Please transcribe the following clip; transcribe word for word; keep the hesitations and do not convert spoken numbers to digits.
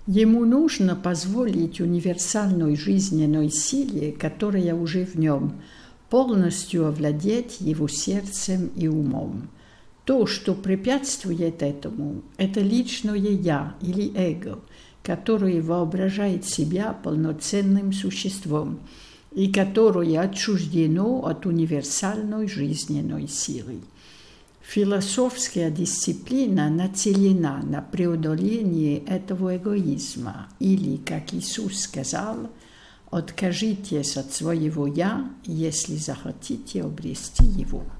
Ему нужно позволить универсальной жизненной силе, которая уже в нем, полностью овладеть его сердцем и умом. То, что препятствует этому, это личное «я» или «эго», которое воображает себя полноценным существом и которое отчуждено от универсальной жизненной силы. Философская дисциплина нацелена на преодоление этого эгоизма, или, как Иисус сказал, «Откажитесь от своего «я», если захотите обрести его».